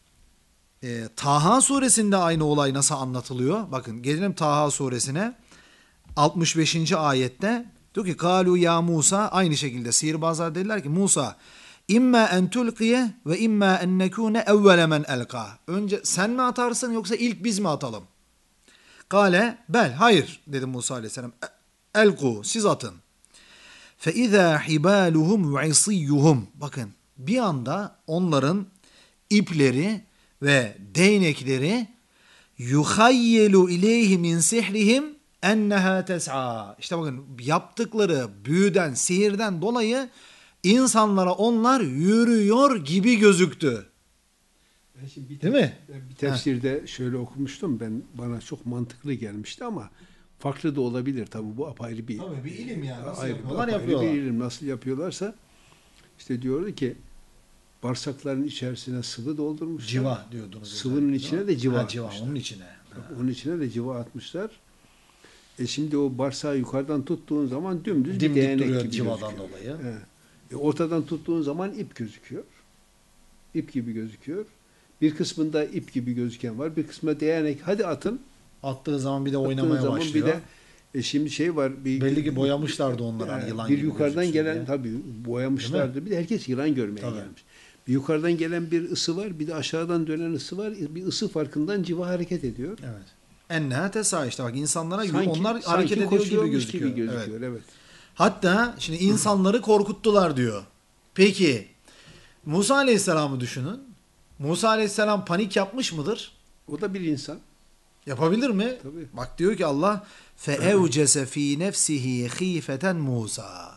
e, Taha suresinde aynı olay nasıl anlatılıyor? Bakın gelelim Taha suresine. altmış beşinci ayette diyor ki Kalu ya Musa, aynı şekilde sihirbazlar dediler ki Musa imma en tulqiye ve imma en nekune evvele men elqa. Önce sen mi atarsın yoksa ilk biz mi atalım? Kale bel, hayır dedi Musa aleyhisselam. Elku, siz atın. Fe izâ hibâluhum ve isiyyuhum. Bakın bir anda onların ipleri ve değnekleri yuhayyelu ileyhi min sihrihim enneha tes'a. İşte bakın yaptıkları büyüden, sihirden dolayı insanlara onlar yürüyor gibi gözüktü. Ben şimdi bir Değil tef- mi? ben bir tefsirde şöyle okumuştum. Ben bana çok mantıklı gelmişti ama farklı da olabilir. Tabii bu apayrı bir Tabii bir ilim yani. Nasıl ayrı, yapıyorlar, apayrı yapıyorlar. bir ilim. Nasıl yapıyorlarsa işte diyordu ki bağırsakların içerisine sıvı doldurmuşlar. Civa diyordunuz. Sıvının özellikle, içine değil mi? de civa Ha, civa atmışlar. onun içine. Onun içine de civa atmışlar. E şimdi o bağırsağı yukarıdan tuttuğun zaman dümdüz bir Dimdik değnek duruyor gibi civadan gözüküyor. dolayı. He. E ortadan tuttuğun zaman ip gözüküyor. İp gibi gözüküyor. Bir kısmında ip gibi gözüken var. Bir kısmında değnek. Hadi atın. Attığı zaman bir de Attığın oynamaya zaman başlıyor. bir de e şimdi şey var. Bir, Belli ki boyamışlardı onları hani e, yılan bir gibi yukarıdan gözüksün gelen diye. tabii boyamışlardı. Bir de herkes yılan görmeye Tabii. gelmiş. Bir yukarıdan gelen bir ısı var. Bir de aşağıdan dönen ısı var. Bir ısı farkından civa hareket ediyor. Evet. Enneha tesa, işte bak insanlara Sanki, onlar sanki hareket ediyor gibi koşuyormuş gözüküyor. gibi gözüküyor. Evet. Evet. Hatta şimdi insanları korkuttular diyor. Peki Musa Aleyhisselam'ı düşünün. Musa Aleyhisselam panik yapmış mıdır? O da bir insan. Yapabilir mi? Tabii. Bak diyor ki Allah فَاَوْجَسَ ف۪ي نَفْسِهِ خِيفَةً Musa.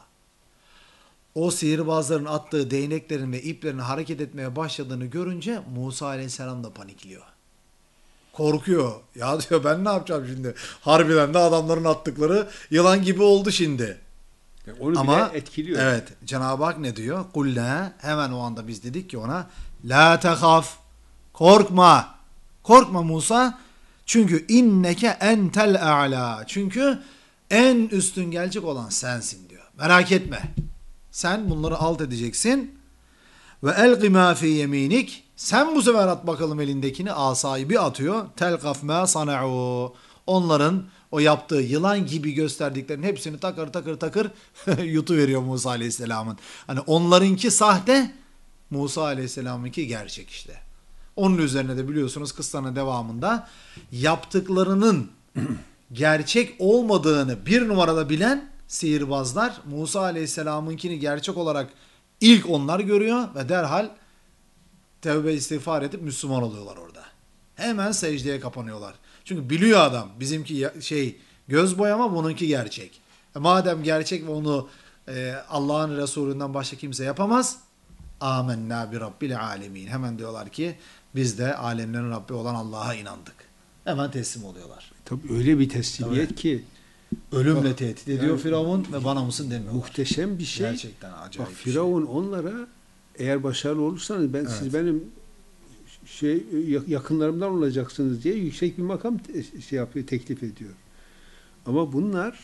O sihirbazların attığı değneklerin ve iplerin hareket etmeye başladığını görünce Musa Aleyhisselam da panikliyor. Korkuyor. Ya diyor ben ne yapacağım şimdi? Harbiden de adamların attıkları yılan gibi oldu şimdi. Yani onu Ama bile etkiliyor. evet, Cenab-ı Hak ne diyor? Kulle, hemen o anda biz dedik ki ona la tehaf, korkma. Korkma Musa. Çünkü inneke entel a'la. Çünkü en üstün gelecek olan sensin diyor. Merak etme. Sen bunları alt edeceksin. Ve elqi ma fi yeminik. Sen bu sefer at bakalım elindekini. Asayı bir atıyor. Telkaf ma sana'u. Onların o yaptığı yılan gibi gösterdiklerinin hepsini takır takır takır yutuveriyor Musa Aleyhisselam'ın. Hani onlarınki sahte, Musa Aleyhisselam'ınki gerçek işte. Onun üzerine de biliyorsunuz kıssanın devamında yaptıklarının gerçek olmadığını bir numarada bilen sihirbazlar Musa Aleyhisselam'ınkini gerçek olarak ilk onlar görüyor ve derhal tevbe istiğfar edip Müslüman oluyorlar orada. Hemen secdeye kapanıyorlar. Çünkü biliyor adam bizimki ya- şey göz boyama, bununki gerçek. E madem gerçek ve onu e, Allah'ın Resulünden başka kimse yapamaz. Amenna bi rabbil alemin. Hemen diyorlar ki biz de alemlerin Rabbi olan Allah'a inandık. Hemen teslim oluyorlar. Tabii öyle bir teslimiyet Tabii. ki Ölümle Bak, tehdit ediyor yani Firavun ve bana mısın demiyorlar. muhteşem bir şey. Gerçekten acayip Bak bir şey. Firavun onlara eğer başarılı olursanız ben Evet. siz benim şey yakınlarımdan olacaksınız diye yüksek bir makam te- şey yapıyor, teklif ediyor. Ama bunlar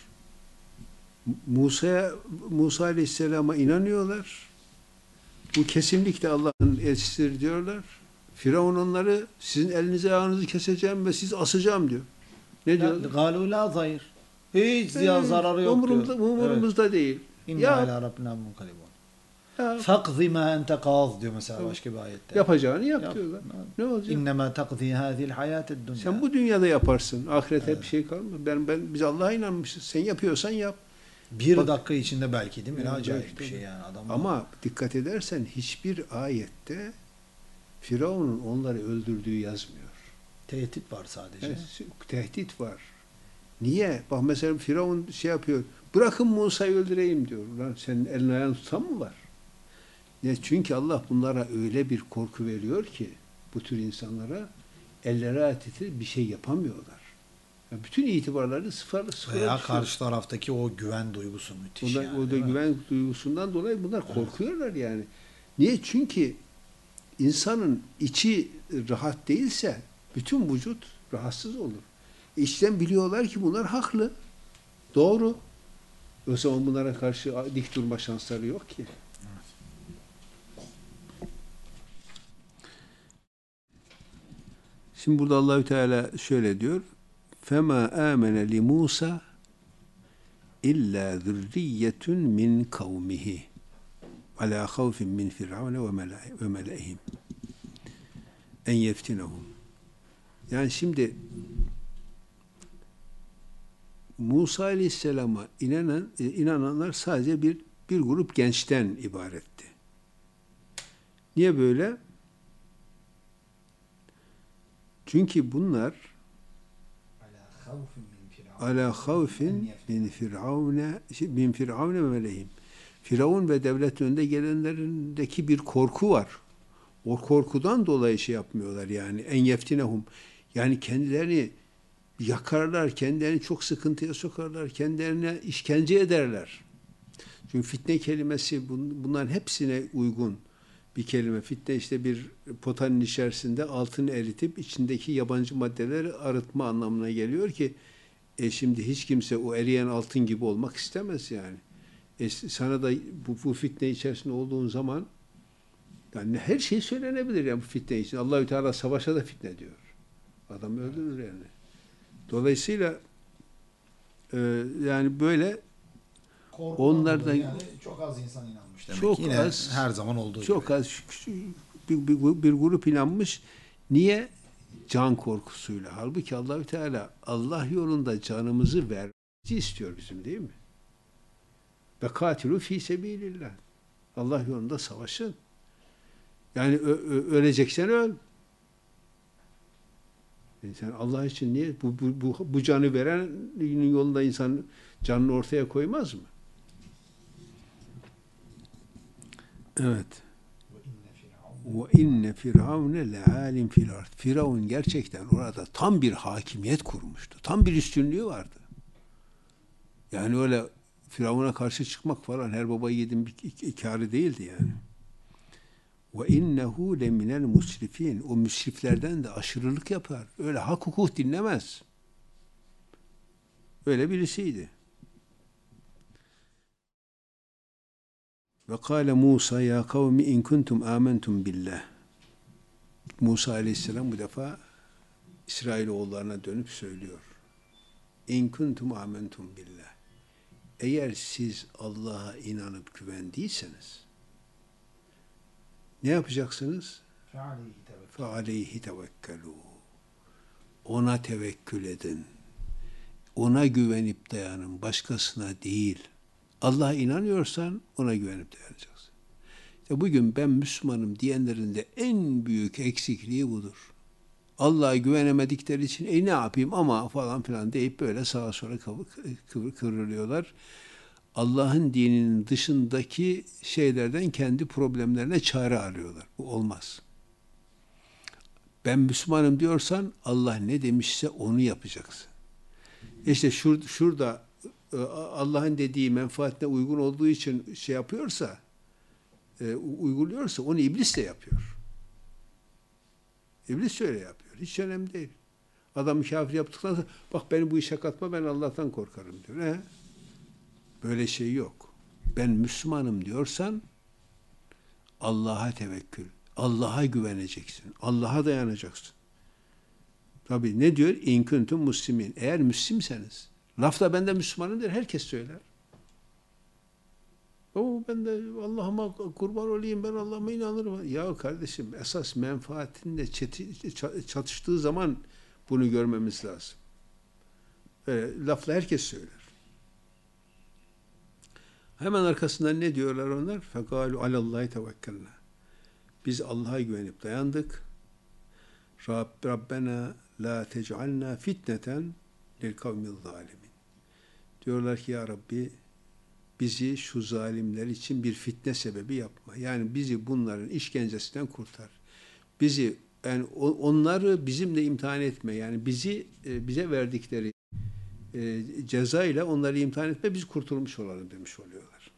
Musa'ya Musa Aleyhisselam'a inanıyorlar. Bu kesinlikle Allah'ın elçisidir diyorlar. Firavun onları sizin elinizi ayağınızı keseceğim ve siz asacağım diyor. Ne diyor? Galu la zayır. Hiç ziyan zararı yok umurumda, diyor. umurumuzda değil. İnna Ya, ila rabbina munkalibun. ya Fakzi ma ente kaz diyor mesela başka bir ayette. yapacağını yap, Yap. diyorlar. Ne olacak? İnnemâ takzi hâzil hayâted dünya. Sen bu dünyada yaparsın. Ahirete Evet. bir şey kalmaz. Ben ben biz Allah'a inanmışız. Sen yapıyorsan yap. bir Bak- dakika içinde belki değil mi? Ne Evet, acayip belki bir de. şey yani adam. Ama dikkat edersen hiçbir ayette Firavun'un onları öldürdüğü yazmıyor. tehdit var sadece. Yani tehdit var. Niye? Bak mesela Firavun şey yapıyor. Bırakın Musa'yı öldüreyim diyor. Ulan senin elini ayağını tutan mı var? Ne? Çünkü Allah bunlara öyle bir korku veriyor ki bu tür insanlara elleri titreyip bir şey yapamıyorlar. Yani bütün itibarları sıfır, sıfıra Veya düşüyor. karşı taraftaki o güven duygusu müthiş Bunlar, yani. o da değil mi? güven duygusundan dolayı bunlar korkuyorlar yani. Niye? Çünkü insanın içi rahat değilse bütün vücut rahatsız olur. İçten biliyorlar ki bunlar haklı. Doğru. O zaman bunlara karşı dik durma şansları yok ki. Şimdi burada Allahü Teala şöyle diyor. Fema amene li Musa illa zürriyetun min kavmihi ala havfin min firavune ve mele'ihim en yeftinehum. Yani şimdi Musa Aleyhisselam'a inanan, inananlar sadece bir bir grup gençten ibaretti. Niye böyle? Çünkü bunlar ala havfin min firavune min firavune ve melehim. Firavun ve devlet önünde gelenlerindeki bir korku var. O korkudan dolayı şey yapmıyorlar yani. En yeftinehum. Yani kendilerini yakarlar, kendilerini çok sıkıntıya sokarlar, kendilerine işkence ederler. Çünkü fitne kelimesi bunların hepsine uygun bir kelime. Fitne işte bir potanın içerisinde altını eritip içindeki yabancı maddeleri arıtma anlamına geliyor ki e şimdi hiç kimse o eriyen altın gibi olmak istemez yani. E sana da bu, bu fitne içerisinde olduğun zaman yani her şey söylenebilir yani bu fitne için. Allahü Teala savaşa da fitne diyor. Adam öldürür yani. Dolayısıyla e, yani böyle onlar da yani çok az insan inanmış demek. Çok Yine az, her zaman olduğu çok gibi. az bir, bir, bir grup inanmış. Niye? Can korkusuyla. Halbuki Allahü Teala Allah yolunda canımızı vermemizi istiyor bizim, değil mi? Ve katilu fi sebilillah. Allah yolunda savaşın. Yani ö, ö, öleceksen öl. Yani sen Allah için niye bu, bu, bu, bu canı verenin yolunda insan canını ortaya koymaz mı? Evet. Ve inne firavune le'alim fil ard. Firavun gerçekten orada tam bir hakimiyet kurmuştu. Tam bir üstünlüğü vardı. Yani öyle Firavun'a karşı çıkmak falan her baba yiğidin bir kârı değildi yani. Ve innehu leminel musrifin. O müsriflerden de aşırılık yapar. Öyle hak hukuk dinlemez. Öyle birisiydi. Ve kâle Musa ya kavmi in kuntum âmentum billah. Musa Aleyhisselam bu defa İsrailoğullarına dönüp söylüyor. İn kuntum âmentum billah. Eğer siz Allah'a inanıp güvendiyseniz ne yapacaksınız? Fe aleyhi tevekkelû. Ona tevekkül edin. Ona güvenip dayanın. Başkasına değil. Allah'a inanıyorsan ona güvenip dayanacaksın. İşte bugün ben Müslümanım diyenlerin de en büyük eksikliği budur. Allah'a güvenemedikleri için e ne yapayım ama falan filan deyip böyle sağa sola kıvır, kıvrılıyorlar. Allah'ın dininin dışındaki şeylerden kendi problemlerine çare arıyorlar. Bu olmaz. Ben Müslümanım diyorsan Allah ne demişse onu yapacaksın. İşte şur, şurada Allah'ın dediği menfaatine uygun olduğu için şey yapıyorsa, e, uyguluyorsa onu iblis de yapıyor. İblis öyle yapıyor. Hiç önemli değil. Adam kafir yaptıktan sonra bak beni bu işe katma ben Allah'tan korkarım diyor. He? Böyle şey yok. Ben Müslümanım diyorsan Allah'a tevekkül, Allah'a güveneceksin, Allah'a dayanacaksın. Tabii ne diyor? İn kuntum muslimin. Eğer Müslimseniz, lafta ben de Müslümanım der, herkes söyler. O ben de Allah'ıma kurban olayım, ben Allah'ıma inanırım. Ya kardeşim esas menfaatinle çatıştığı zaman bunu görmemiz lazım. Öyle, lafla herkes söyler. Hemen arkasından ne diyorlar onlar? Fekalu alallahi tevekkelna. Biz Allah'a güvenip dayandık. Rabb, Rabbena la tec'alna fitneten lil kavmil zalimin. Diyorlar ki ya Rabbi bizi şu zalimler için bir fitne sebebi yapma. Yani bizi bunların işkencesinden kurtar. Bizi yani onları bizimle imtihan etme. Yani bizi bize verdikleri e, ceza ile onları imtihan etme, biz kurtulmuş olalım demiş oluyorlar.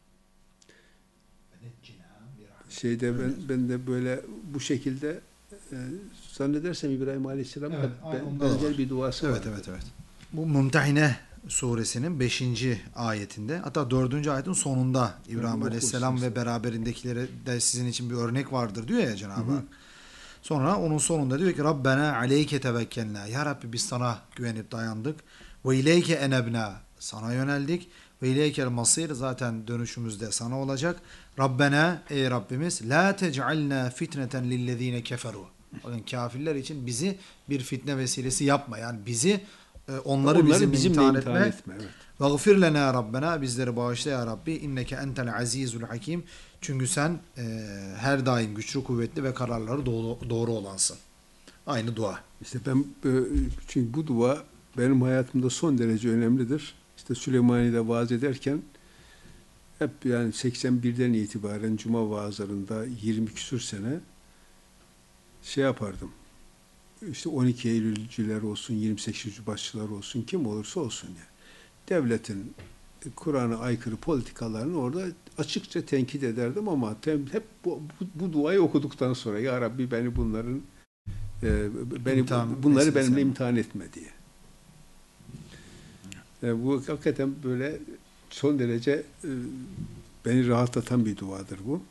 Şeyde ben, ben de böyle bu şekilde e, zannedersem İbrahim Aleyhisselam'ın Evet, da aynen, ben- onda da benzer var. bir duası Evet, vardı. evet, evet. Bu Mümtehine suresinin beşinci ayetinde, hatta dördüncü ayetin sonunda İbrahim Yani Aleyhisselam okursunuz. ve beraberindekileri de sizin için bir örnek vardır diyor ya Cenab-ı Hak. Sonra onun sonunda diyor ki Rabbena aleyke tevekkelna. Ya Rabbi biz sana güvenip dayandık. Ve ileyke enebna. Sana yöneldik. Ve ileykel masir. Zaten dönüşümüz de sana olacak. Rabbena, ey Rabbimiz, la tec'alna fitneten lillezine keferu. Bakın kafirler için bizi bir fitne vesilesi yapma. Yani bizi e, onları, Onları bizimle, bizimle imtihan imtihan etme. etme. Evet. Vagfir lena Rabbena, bizleri bağışla ya Rabbi. İnneke entel azizul hakim. Çünkü sen e, her daim güçlü, kuvvetli ve kararları doğru, doğru olansın. Aynı dua. İşte ben e, çünkü bu dua benim hayatımda son derece önemlidir. İşte Süleymaniye'de vaaz ederken hep yani seksen birden itibaren cuma vaazlarında yirmi küsür sene şey yapardım. İşte on iki Eylülcüler olsun, yirmi sekiz Şubatçılar olsun, kim olursa olsun yani. Devletin Kur'an'a aykırı politikalarını orada açıkça tenkit ederdim ama tem, hep bu, bu, bu duayı okuduktan sonra ya Rabbi beni bunların e, beni İmtihan bunları vesilesi benimle yapma. imtihan etme diye. E, bu hakikaten böyle son derece e, beni rahatlatan bir duadır bu.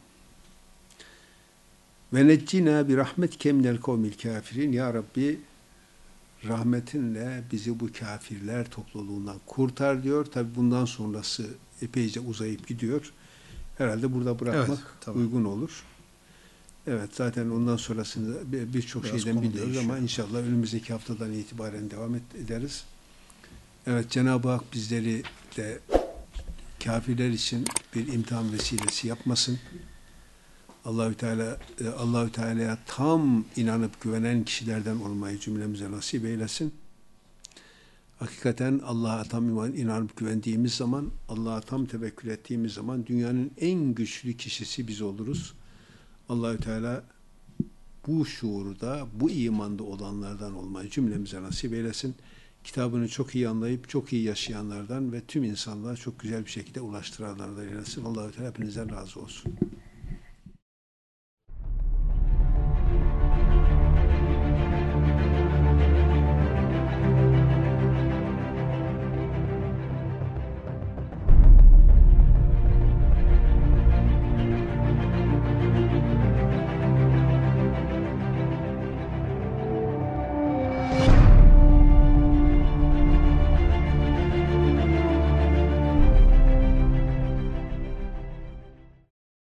Ve neccina bi rahmetike minel kavmil kafirin. Ya Rabbi rahmetinle bizi bu kafirler topluluğundan kurtar diyor. Tabi bundan sonrası epeyce uzayıp gidiyor. Herhalde burada bırakmak Evet, tamam. uygun olur. Evet, zaten ondan sonrasını birçok Biraz şeyden konu biliyoruz değişiyor. ama inşallah önümüzdeki haftadan itibaren devam et, ederiz. Evet, Cenab-ı Hak bizleri de kafirler için bir imtihan vesilesi yapmasın. Allahü Teala Allahü Teala'ya tam inanıp güvenen kişilerden olmayı cümlemize nasip eylesin. Hakikaten Allah'a tam inanıp güvendiğimiz zaman, Allah'a tam tevekkül ettiğimiz zaman dünyanın en güçlü kişisi biz oluruz. Allahü Teala bu şuurda, bu imanda olanlardan olmayı cümlemize nasip eylesin. Kitabını çok iyi anlayıp çok iyi yaşayanlardan ve tüm insanlığa çok güzel bir şekilde ulaştıranlardan eylesin. Allahü Teala hepinizden razı olsun.